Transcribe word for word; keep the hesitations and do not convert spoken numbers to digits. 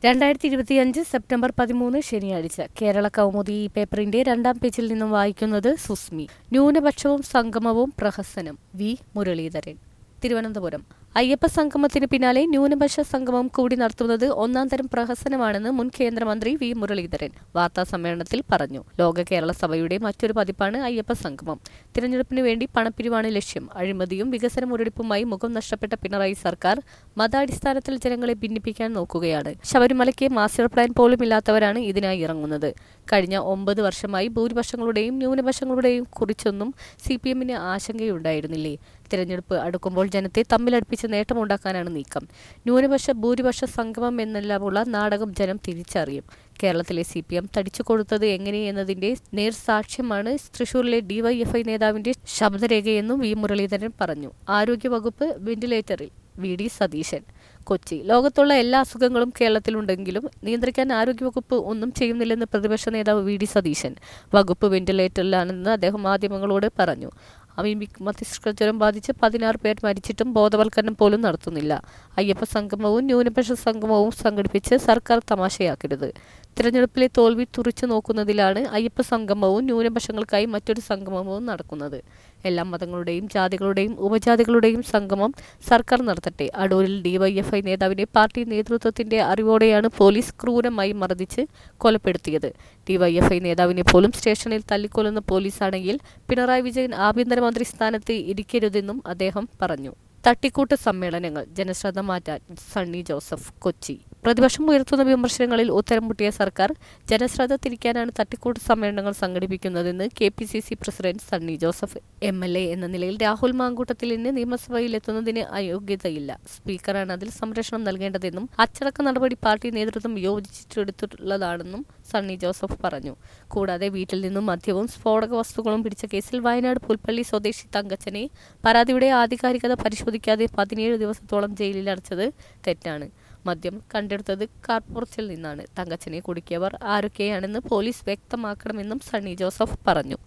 രണ്ടായിരത്തി ഇരുപത്തിയഞ്ച് സെപ്റ്റംബർ പതിമൂന്ന് ശനിയാഴ്ച കേരള കൗമുദി ഈ പേപ്പറിന്റെ രണ്ടാം പേജിൽ നിന്നും വായിക്കുന്നത് സുസ്മി. ന്യൂനപക്ഷവും സംഗമവും പ്രഹസനം. വി മുരളീധരൻ, തിരുവനന്തപുരം. അയ്യപ്പ സംഗമത്തിന് പിന്നാലെ ന്യൂനപക്ഷ സംഗമം കൂടി നടത്തുന്നത് ഒന്നാം തരം പ്രഹസനമാണെന്ന് മുൻ കേന്ദ്രമന്ത്രി വി മുരളീധരൻ വാർത്താ സമ്മേളനത്തിൽ പറഞ്ഞു. ലോക കേരള സഭയുടെ മറ്റൊരു പതിപ്പാണ് അയ്യപ്പ സംഗമം. തിരഞ്ഞെടുപ്പിന് വേണ്ടി പണപ്പിരിവാണ് ലക്ഷ്യം. അഴിമതിയും വികസന മുരടിപ്പുമായി മുഖം നഷ്ടപ്പെട്ട പിണറായി സർക്കാർ മതാടിസ്ഥാനത്തിൽ ജനങ്ങളെ ഭിന്നിപ്പിക്കാൻ നോക്കുകയാണ്. ശബരിമലയ്ക്ക് മാസ്റ്റർ പ്ലാൻ പോലും ഇല്ലാത്തവരാണ് ഇതിനായി ഇറങ്ങുന്നത്. കഴിഞ്ഞ ഒമ്പത് വർഷമായി ഭൂരിപക്ഷങ്ങളുടെയും ന്യൂനപക്ഷങ്ങളുടെയും കുറിച്ചൊന്നും സി പി എമ്മിന് ആശങ്കയുണ്ടായിരുന്നില്ലേ? തിരഞ്ഞെടുപ്പ് അടുക്കുമ്പോൾ ജനത്തെ തമ്മിലടുപ്പിച്ച് നേട്ടമുണ്ടാക്കാനാണ് നീക്കം. ന്യൂനപക്ഷ ഭൂരിപക്ഷ സംഗമം എന്നെല്ലാമുള്ള നാടകം ജനം തിരിച്ചറിയും. കേരളത്തിലെ സി പി എം തടിച്ചു കൊടുത്തത് എങ്ങനെയെന്നതിന്റെ നേർസാക്ഷ്യമാണ് തൃശൂരിലെ ഡിവൈഎഫ്ഐ നേതാവിന്റെ ശബ്ദരേഖയെന്നും വി മുരളീധരൻ പറഞ്ഞു. ആരോഗ്യവകുപ്പ് വെന്റിലേറ്ററിൽ വി ഡി സതീശൻ, കൊച്ചി. ലോകത്തുള്ള എല്ലാ അസുഖങ്ങളും കേരളത്തിലുണ്ടെങ്കിലും നിയന്ത്രിക്കാൻ ആരോഗ്യവകുപ്പ് ഒന്നും ചെയ്യുന്നില്ലെന്ന് പ്രതിപക്ഷ നേതാവ് വി ഡി സതീശൻ. വകുപ്പ് വെന്റിലേറ്ററിലാണെന്ന് അദ്ദേഹം മാധ്യമങ്ങളോട് പറഞ്ഞു. അമീബിക് മസ്തിഷ്കജ്വരം ബാധിച്ച് പതിനാറ് പേർ മരിച്ചിട്ടും ബോധവൽക്കരണം പോലും നടത്തുന്നില്ല. അയ്യപ്പ സംഗമവും ന്യൂനപക്ഷ സംഗമവും സംഘടിപ്പിച്ച് സർക്കാർ തമാശയാക്കരുത്. തിരഞ്ഞെടുപ്പിലെ തോൽവി തുറിച്ചു നോക്കുന്നതിലാണ് അയ്യപ്പ സംഗമവും ന്യൂനപക്ഷങ്ങൾക്കായി മറ്റൊരു സംഗമവും നടക്കുന്നത്. എല്ലാ മതങ്ങളുടെയും ജാതികളുടെയും ഉപജാതികളുടെയും സംഗമം സർക്കാർ നടത്തട്ടെ. അടൂരിൽ ഡിവൈഎഫ്ഐ നേതാവിനെ പാർട്ടി നേതൃത്വത്തിന്റെ അറിവോടെയാണ് പോലീസ് ക്രൂരമായി മർദ്ദിച്ച് കൊലപ്പെടുത്തിയത്. ഡിവൈഎഫ്ഐ നേതാവിനെ പോലും സ്റ്റേഷനിൽ തല്ലിക്കൊല്ലുന്ന പോലീസാണെങ്കിൽ പിണറായി വിജയൻ ആഭ്യന്തരമന്ത്രി സ്ഥാനത്ത് ഇരിക്കരുതെന്നും അദ്ദേഹം പറഞ്ഞു. തട്ടിക്കൂട്ട് സമ്മേളനങ്ങൾ ജനശ്രദ്ധ മാറ്റാൻ സണ്ണി ജോസഫ്, കൊച്ചി. പ്രതിപക്ഷം ഉയർത്തുന്ന വിമർശനങ്ങളിൽ ഉത്തരം മുട്ടിയ സർക്കാർ ജനശ്രദ്ധ തിരിക്കാനാണ് തട്ടിക്കൂട്ട് സമ്മേളനങ്ങൾ സംഘടിപ്പിക്കുന്നതെന്ന് K P C C president Sunny Joseph. M L A എന്ന നിലയിൽ രാഹുൽ മാങ്കൂട്ടത്തിലിന് നിയമസഭയിൽ എത്തുന്നതിന് അയോഗ്യതയില്ല. സ്പീക്കറാണ് അതിൽ സംരക്ഷണം നൽകേണ്ടതെന്നും അച്ചടക്ക നടപടി പാർട്ടി നേതൃത്വം യോജിച്ചെടുത്തിട്ടുള്ളതാണെന്നും സണ്ണി ജോസഫ് പറഞ്ഞു. കൂടാതെ വീട്ടിൽ നിന്നും മദ്യവും സ്ഫോടക വസ്തുക്കളും പിടിച്ച കേസിൽ വയനാട് പുൽപ്പള്ളി സ്വദേശി തങ്കച്ചനെ പരാതിയുടെ ആധികാരികത പരിശോധിക്കാതെ പതിനേഴ് ദിവസത്തോളം ജയിലിൽ അടച്ചത് തെറ്റാണ്. മദ്യം കണ്ടെടുത്തത് കാർപ്പുറത്തിൽ നിന്നാണ്. തങ്കച്ചനെ കുടുക്കിയവർ ആരൊക്കെയാണെന്ന് പോലീസ് വ്യക്തമാക്കണമെന്നും സണ്ണി ജോസഫ് പറഞ്ഞു.